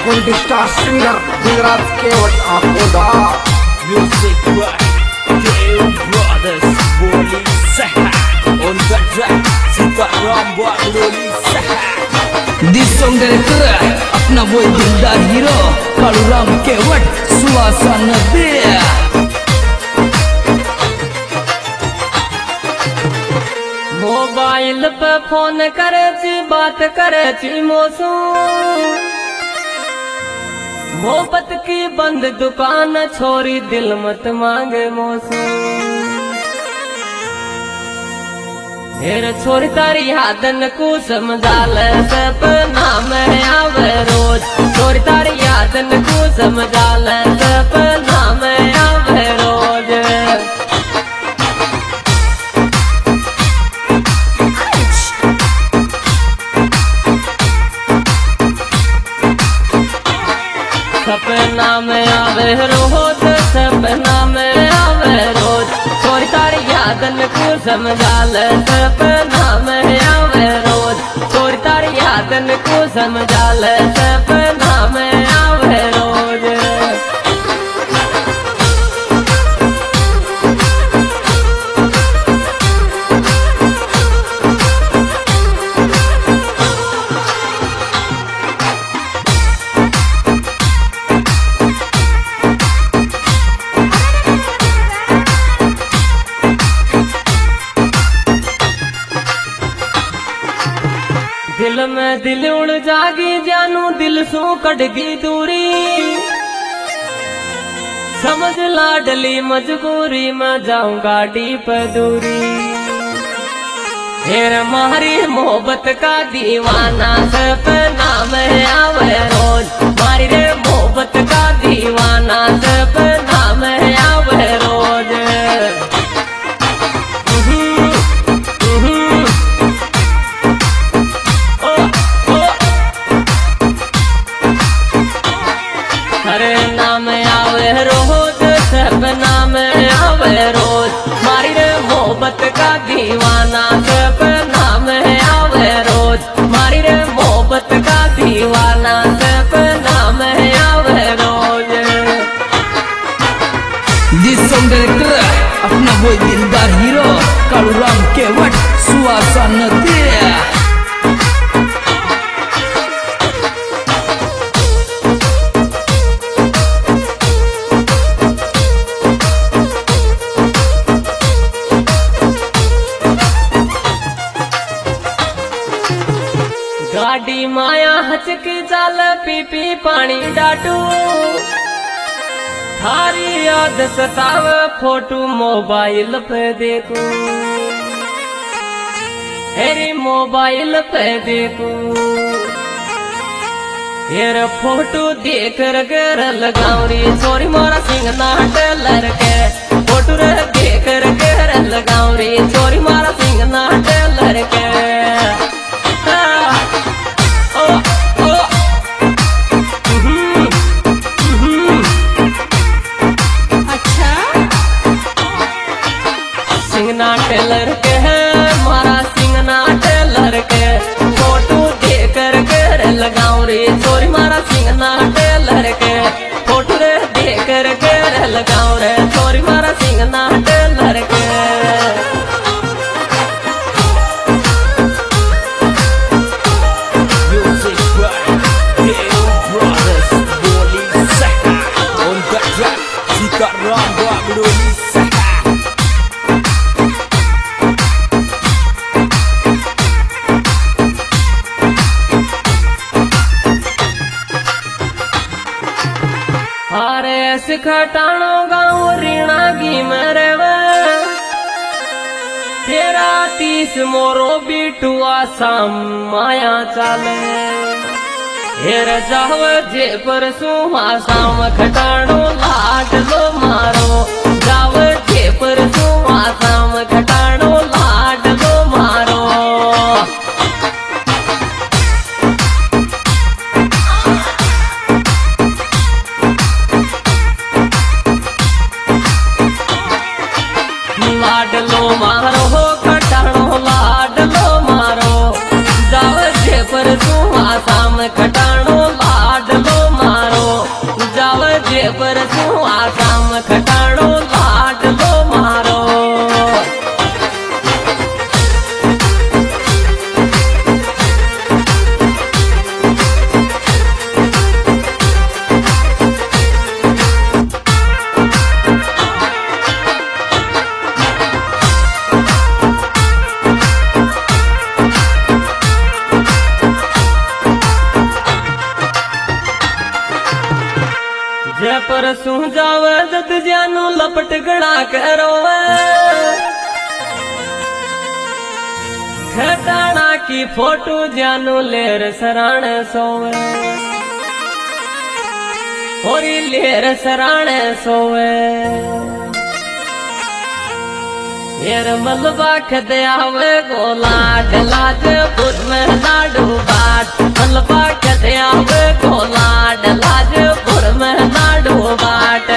Twenty star singer Gujarat Kewat आपको the music brothers बोली सहा on the track सीताराम बोली सहा दिस सॉन्ग डायरेक्टर अपना वो दिलदार हीरो कालूराम केवट सुवासन दे मोबाइल पे फोन करे छी बात करे छी मोसू मोहब्बत की बंद दुकान छोरी दिल मत मांगे मोसू हेर छोरी तारी यादन को समझा ले सपना में आवे रोज छोरी तारी यादन को समझा ले सपना में आवे रोज सपना में आवे रोज सपना में आवे रोज छोरी तारी यादन को समझा ले सपना में आवे रोज छोरी तारी यादन को समझा ले सपना में आवे रोज दिल में दिल उड़ जागी जानू दिल सू कटगी दूरी समझ लाडली मजबूरी में जाऊं गाड़ी पर दूरी हेर मारी मोहब्बत का दीवाना सपना में आवे रोज मारी रे मोहब्बत का दीवाना सपना में आवे रोज हरे नाम आवे रोज सपना में आवे रोज मारी रे मोहब्बत का दीवाना सपना में आवे रोज मारी रे मोहब्बत का दीवाना सपना में आवे रोज दिस सॉन्ग डायरेक्टर अपना वो दिलदार हीरो कालूराम केवट सुवासन दे गाड़ी माया हचकी चाल पी पी पानी डाटू थारी याद सताव फोटो मोबाइल पे देखू हेरी मोबाइल पे देखू हेर फोटो देख कर लगाऊरी छोरी मोरा सिंह नाट लड़के फोटो रे देख कर लगाऊरी छोरी मोरा सिंह नाट लड़के सिंगना टेलर के है मारा सिंगना टेलर के फोटो दे कर लगाऊं रे छोरी मारा सिंगना टेलर के फोटो रे दे कर लगाऊं रे छोरी मारा सिंगना टेलर के म्यूजिक ब्रदर्स बोली सहा on the track सीताराम बोली सहा खटाणो गाँव रीणागी में तेरा 30 मोरो बिटुआ साम माया चाले हेर जाव जे पर सुहा साम खटाणो लाड लो मारो जाव जे पर सुहा साम खटाणो लाड लो मारो लाडलो मारो हो खटाणो लाडलो मारो जाव जे पर सुहा साम खटाणो लाडलो पर सू जावे जद जानू लपट गड़ा करो खटाना की फोटो जानू लेर सराण सोवे होरी लेर सराण सोवे येर मलबा खदयावे गोला डलाज पुर में लाडू बाट मलबा खदयावे गोला डलाज पुर में लाडू बाट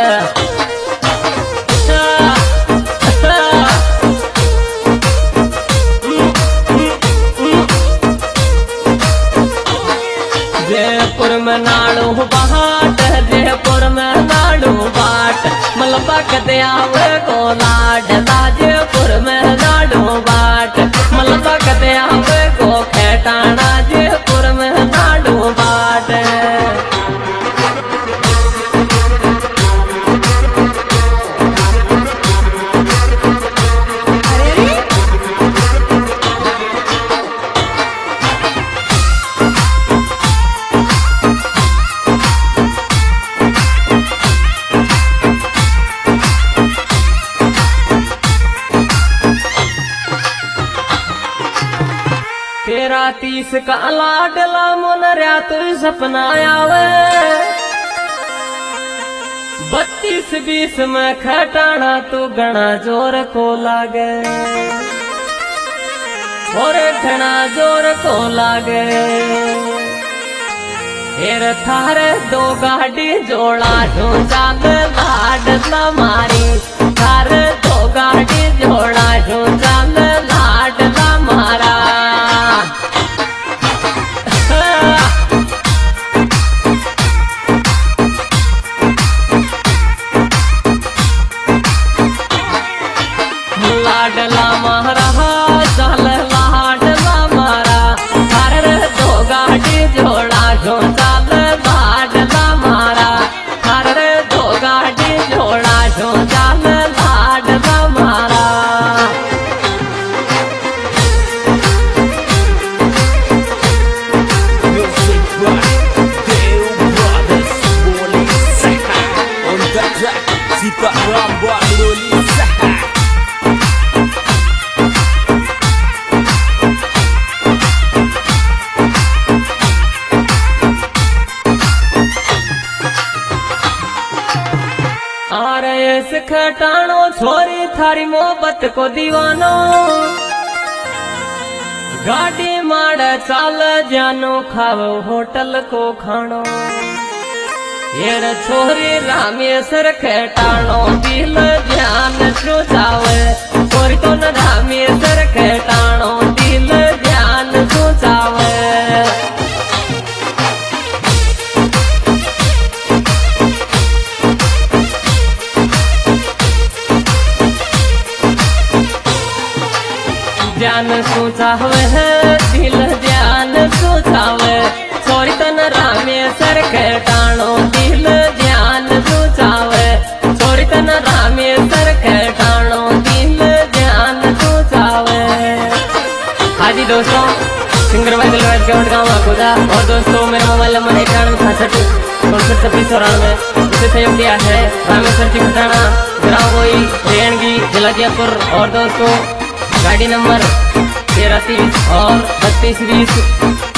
जयपुर में नाड़ू बाट जयपुर में नाड़ू बाट मलबा कदयावे गोला डला जयपुर में नाड़ू बाट मलबा कदयावे गो खेटाना जयपुर में नाड़ू बाट तेरा 30 का लाडला मोनरिया तो सपना आवे 32-20 में खटाना तो घना जोर को लागे और घना जोर को लागे हेर थारे 2 गाड़ी जोड़ा जो चाल लाडला मारी थारे 2 गाड़ी जोड़ा जो चाल लाडला मारा लाडला मारा चल लाडला मारा थारे 2 गाड़ी जोड़ा जो चाल लाडला मारा थारे 2 गाड़ी जोड़ा जो चाल लाडला मारा Music by Deo Brothers, Boleh Seha. On the track, Zika Rambo Boleh Seha. RS खटानो छोरी थारी मोहब्बत को दीवानो गाड़ी माड़ चाल जानो खाओ होटल को खानो येर छोरी रामेश्वर खटानो दिल ध्यान जो जावे छोरी तो न रामेश्वर खटानो दिल ध्यान जो जावे ध्यान सोचावे दिल ध्यान सोचावे छोरी तन रामेश्वर खटानो दिल ध्यान सोचावे छोरी तन रामेश्वर खटानो दिल ध्यान सोचावे। हाँ जी दोस्तों, सिंगर भाई दिलवाज के गाँव आकोदा और दोस्तों मेरा मोबाइल नंबर 9166 उसे सहयोग दिया है रामेश्वर जी खटाना ग्राम कोई रेणगी जिला जयपुर और दोस्तों गाड़ी नंबर 1330 और 3220